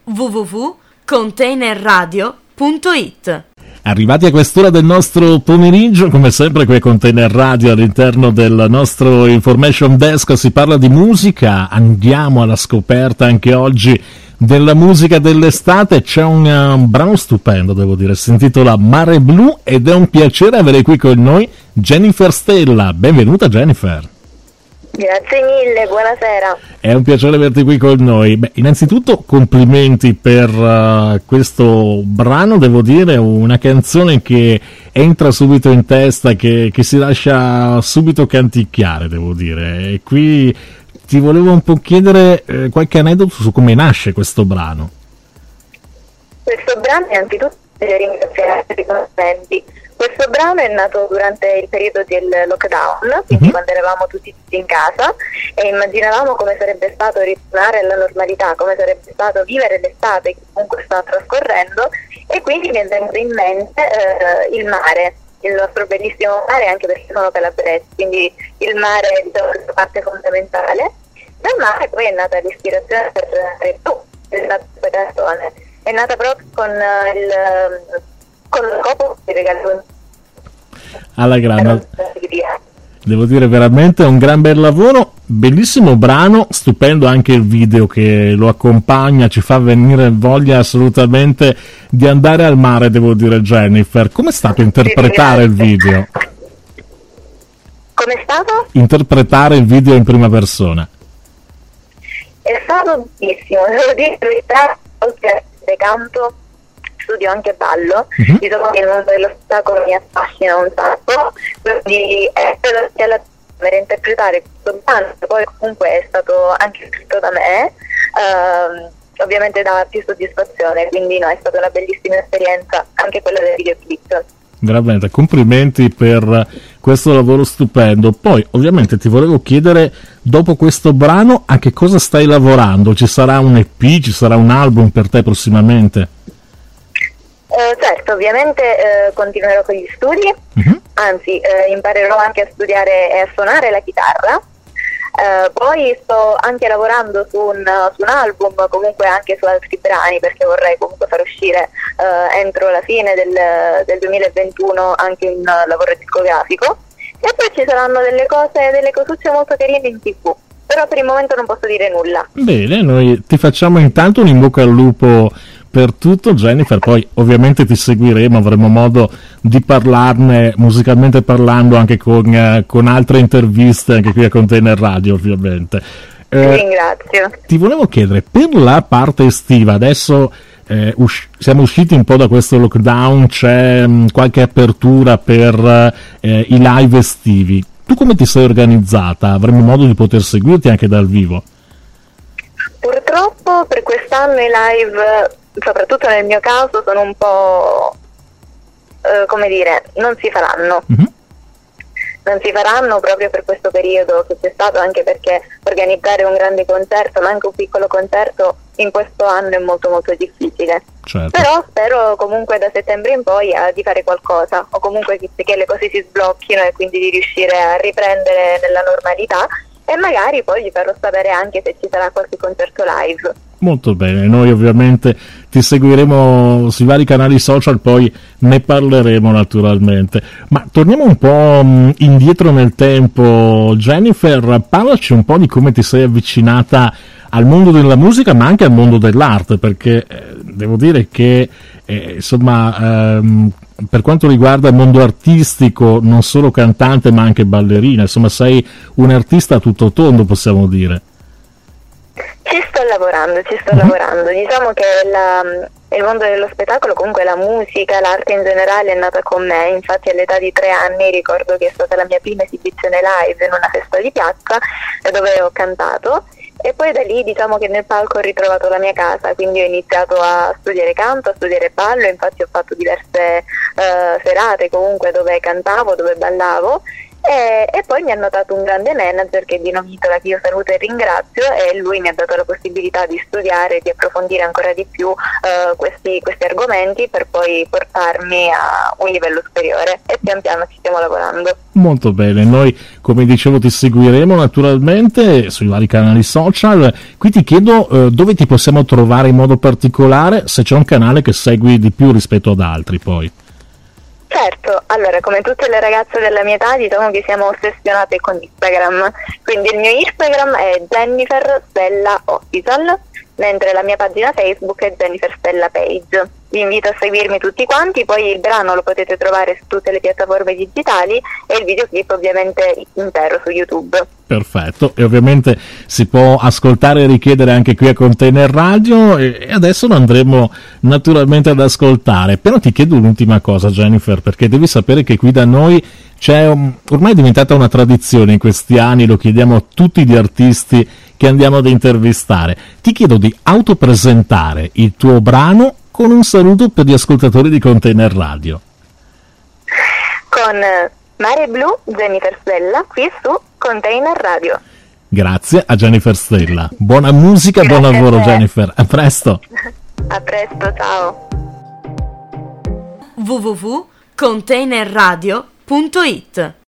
www.containerradio.it. Arrivati a quest'ora del nostro pomeriggio, come sempre qui a Container Radio, all'interno del nostro Information Desk si parla di musica. Andiamo alla scoperta anche oggi della musica dell'estate. C'è un brano stupendo, devo dire, si intitola Mare Blu ed è un piacere avere qui con noi Jennifer Stella. Benvenuta Jennifer. Grazie mille, buonasera. È un piacere averti qui con noi. Beh, innanzitutto complimenti per questo brano, devo dire, una canzone che entra subito in testa, che si lascia subito canticchiare, devo dire. E qui ti volevo un po' chiedere qualche aneddoto su come nasce questo brano. Questo brano innanzitutto devo ringraziare i conoscenti. Questo brano è nato durante il periodo del lockdown, quindi quando eravamo tutti in casa e immaginavamo come sarebbe stato ritornare alla normalità, come sarebbe stato vivere l'estate che comunque sta trascorrendo, e quindi mi è venuto in mente il mare, il nostro bellissimo mare, anche perché sono calabrese, quindi il mare è, diciamo, questa parte fondamentale. Dal mare poi è nata l'ispirazione per questa canzone, è nata proprio con lo scopo di regalare alla grande. Devo dire veramente un gran bel lavoro, bellissimo brano, stupendo anche il video che lo accompagna, ci fa venire voglia assolutamente di andare al mare, devo dire. Jennifer, com'è stato interpretare il video? Com'è stato? Interpretare il video in prima persona. È stato bellissimo, devo dire, oltre a canto studio anche ballo, diciamo che il mondo dello spettacolo mi affascina un sacco, quindi è stato per interpretare questo brano, che poi comunque è stato anche scritto da me, ovviamente dà più soddisfazione, quindi no, è stata una bellissima esperienza anche quella del videoclip. Veramente, complimenti per questo lavoro stupendo. Poi ovviamente ti volevo chiedere, dopo questo brano, a che cosa stai lavorando? Ci sarà un EP, ci sarà un album per te prossimamente? Certo, ovviamente continuerò con gli studi, anzi imparerò anche a studiare e a suonare la chitarra, poi sto anche lavorando su un album, comunque anche su altri brani, perché vorrei comunque far uscire entro la fine del 2021 anche un lavoro discografico, e poi ci saranno delle cosucce molto carine in TV, però per il momento non posso dire nulla. Bene, noi ti facciamo intanto un in bocca al lupo per tutto, Jennifer, poi ovviamente ti seguiremo, avremo modo di parlarne musicalmente parlando anche con altre interviste anche qui a Container Radio, ovviamente. Ringrazio. Ti volevo chiedere, per la parte estiva, adesso siamo usciti un po' da questo lockdown, c'è qualche apertura per i live estivi. Tu come ti sei organizzata? Avremo modo di poter seguirti anche dal vivo? Purtroppo per quest'anno i live, soprattutto nel mio caso, sono un po' come dire, non si faranno. Non si faranno proprio per questo periodo che c'è stato, anche perché organizzare un grande concerto, ma anche un piccolo concerto, in questo anno è molto molto difficile. Certo. Però spero comunque da settembre in poi di fare qualcosa, o comunque che le cose si sblocchino e quindi di riuscire a riprendere nella normalità, e magari poi vi farò sapere anche se ci sarà qualche concerto live. Molto bene, noi ovviamente ti seguiremo sui vari canali social, poi ne parleremo naturalmente. Ma torniamo un po' indietro nel tempo, Jennifer, parlaci un po' di come ti sei avvicinata al mondo della musica, ma anche al mondo dell'arte, perché devo dire che insomma per quanto riguarda il mondo artistico, non solo cantante ma anche ballerina, insomma sei un artista a tutto tondo, possiamo dire. Ci sto lavorando. Diciamo che il mondo dello spettacolo, comunque la musica, l'arte in generale è nata con me, infatti all'età di 3 anni ricordo che è stata la mia prima esibizione live in una festa di piazza dove ho cantato, e poi da lì diciamo che nel palco ho ritrovato la mia casa, quindi ho iniziato a studiare canto, a studiare ballo, infatti ho fatto diverse serate comunque dove cantavo, dove ballavo, E poi mi ha notato un grande manager che è Dino Vitola, che io saluto e ringrazio, e lui mi ha dato la possibilità di studiare, di approfondire ancora di più questi argomenti per poi portarmi a un livello superiore, e pian piano ci stiamo lavorando. Molto bene, noi come dicevo ti seguiremo naturalmente sui vari canali social. Qui ti chiedo dove ti possiamo trovare in modo particolare, se c'è un canale che segui di più rispetto ad altri poi. Certo, allora come tutte le ragazze della mia età diciamo che siamo ossessionate con Instagram, quindi il mio Instagram è Jennifer Stella Official, mentre la mia pagina Facebook è Jennifer Stella Page. Vi invito a seguirmi tutti quanti, poi il brano lo potete trovare su tutte le piattaforme digitali e il videoclip ovviamente intero su YouTube. Perfetto, e ovviamente si può ascoltare e richiedere anche qui a Container Radio, e adesso lo andremo naturalmente ad ascoltare. Però ti chiedo un'ultima cosa, Jennifer, perché devi sapere che qui da noi ormai è diventata una tradizione in questi anni, lo chiediamo a tutti gli artisti che andiamo ad intervistare. Ti chiedo di autopresentare il tuo brano con un saluto per gli ascoltatori di Container Radio. Con Mare Blu, Jennifer Stella, qui su Container Radio. Grazie a Jennifer Stella. Buona musica, Grazie, buon lavoro Jennifer. A presto. A presto, ciao. www.containerradio.it